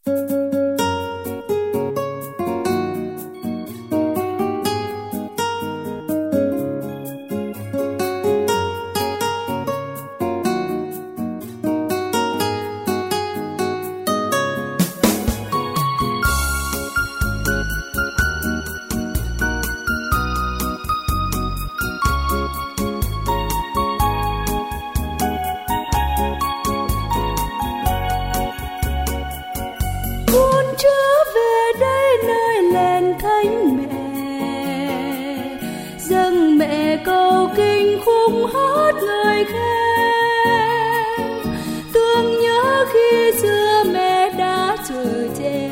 Cầu kinh khúc hát lời khen, tương nhớ khi xưa mẹ đã chở che,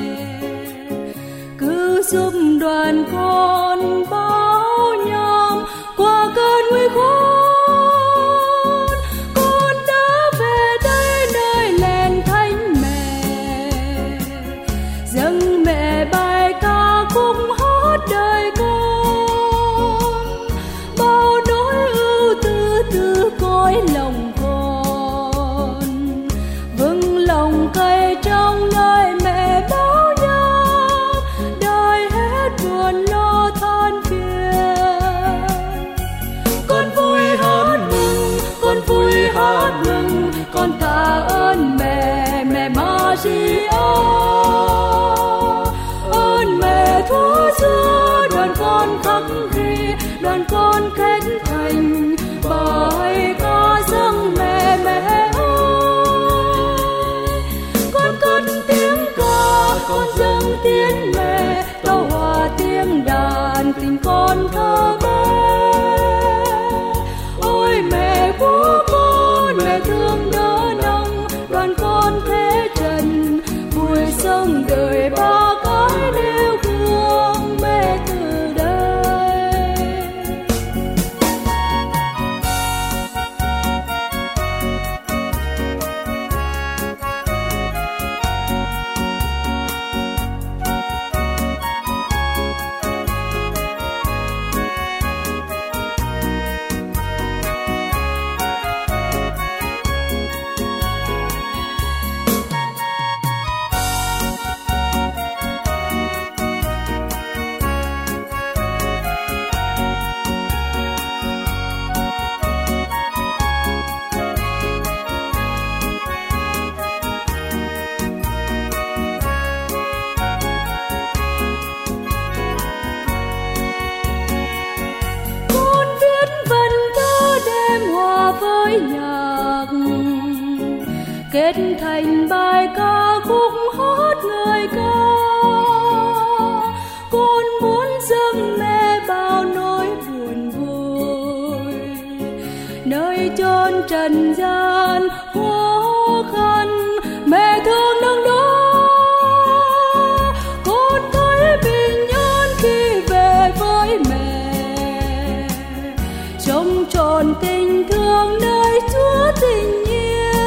cứu giúp đoàn con bao nhom qua cơn nguy khốn. Con đã về đây nơi lèn thánh mẹ, dâng mẹ bài ca khúc hát đời con. Cõi lòng con vững lòng cày trong nơi mẹ bao nhom, đời hết buồn lo than phiền. Con vui hát mừng, con vui hát mừng, con tạ ơn mẹ, mẹ Maria. Ơn mẹ thuở xưa đoàn con khắc ghi, đoàn con kết thành bài ca dâng mẹ, mẹ ơi. Con cất tiếng ca, con dâng tiếng mẹ, tấu hòa tiếng đàn tình con thơ bé. Ôi mẹ của con, mẹ thương đỡ nông, đoàn con thế trần vui sống đời ba cái nêu gương mẹ từ đây. Kết thành bài ca khúc hát người ca. Con muốn dâng mẹ bao nỗi buồn vui, nơi chốn trần gian khó khăn mẹ thương nâng đỡ. Con thấy bình an khi về với mẹ, trông tròn tình thương nơi Chúa tình yêu.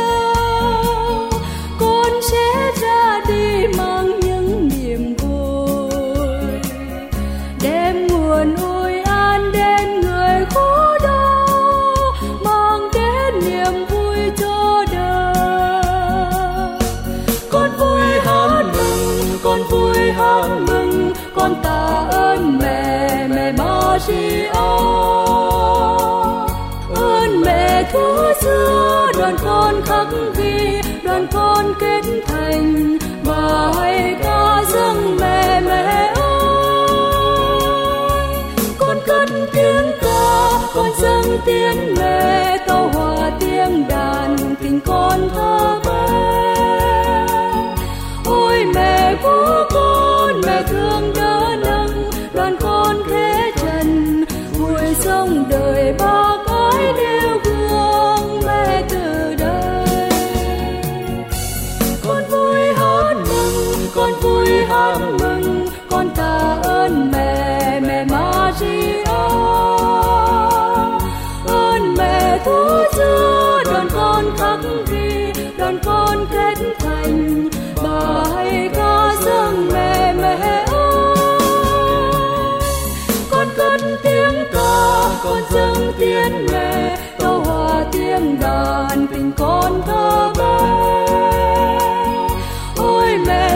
Sẽ ra đi mang những niềm vui, đem nguồn ôi an đến người khổ đau, mang đến niềm vui cho đời. Con vui hát mừng, con vui hát mừng, con tạ ơn mẹ, mẹ Maria. Ơn mẹ thuở xưa đoàn con khắc ghi, đoàn con kết thành bài ca dâng mẹ, mẹ ơi. Con cất tiếng ca, con dâng tiếng mẹ, tấu hòa tiếng đàn tình con thơ bé. Ôi mẹ của con, mẹ thương đỡ nâng, đoàn con thế trần vui sống đời ba cái nêu gương mẹ từ đây. Con vui hát mừng, con tạ ơn mẹ, mẹ Maria. Ơn mẹ thuở xưa đoàn con khắc ghi, đoàn con kết thành bài ca dâng mẹ, mẹ ơi. Con cất tiếng ca, con dâng tiếng mẹ, tấu hòa tiếng đàn tình con thơ bé. Ôi mẹ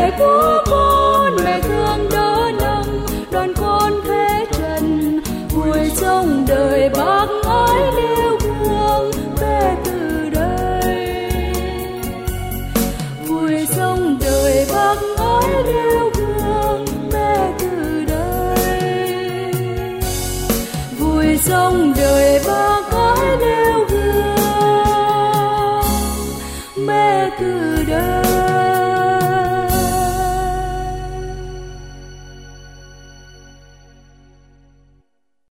cứ